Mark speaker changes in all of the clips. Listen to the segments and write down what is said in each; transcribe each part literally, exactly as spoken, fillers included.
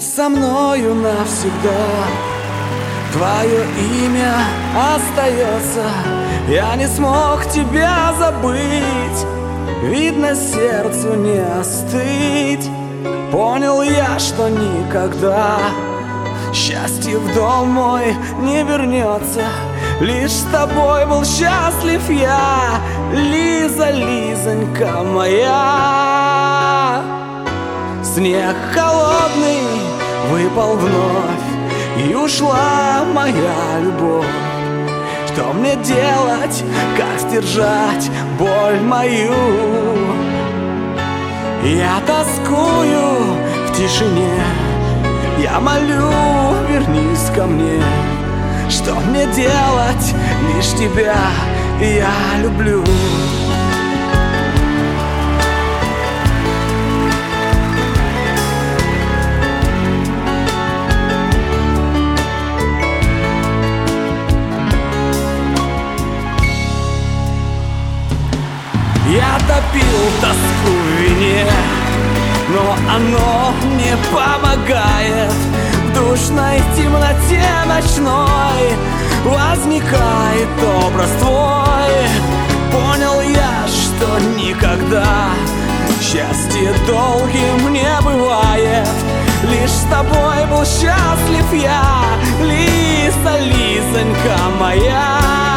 Speaker 1: со мною навсегда. Твое имя остается, я не смог тебя забыть. Видно, сердцу не остыть. Понял я, что никогда счастье в дом мой не вернется. Лишь с тобой был счастлив я, Лиза, Лизонька моя. Снег холодный выпал вновь, и ушла моя любовь. Что мне делать, как сдержать боль мою? Я тоскую в тишине, я молю, вернись ко мне. Что мне делать, лишь тебя я люблю. Я топил тоску в вине, но оно не помогает. В душной темноте ночной возникает образ твой. Понял я, что никогда счастье долгим не бывает. Лишь с тобой был счастлив я, Лиза, Лизонька моя.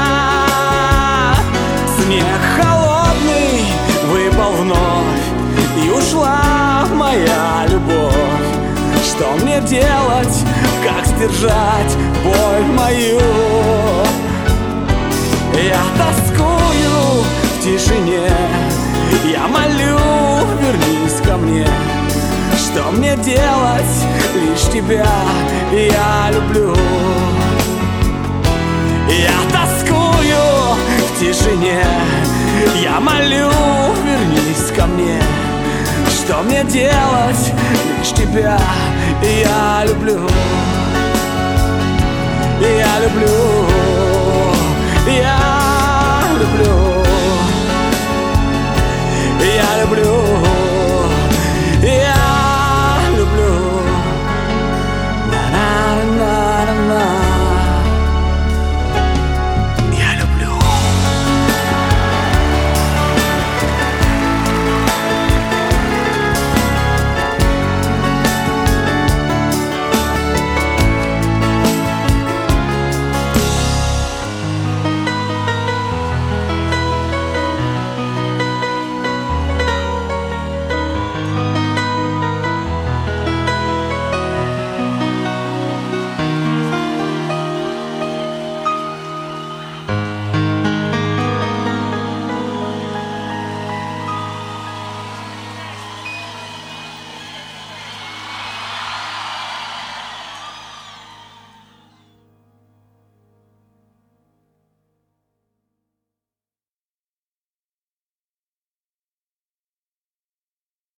Speaker 1: Снег холодный выпал вновь, и ушла моя любовь. Что мне делать, как сдержать боль мою? Я тоскую в тишине, я молю, вернись ко мне. Что мне делать, лишь тебя я люблю. Я тоскую в тишине, я молю, вернись ко мне. Что мне делать, лишь тебя я люблю. Я люблю.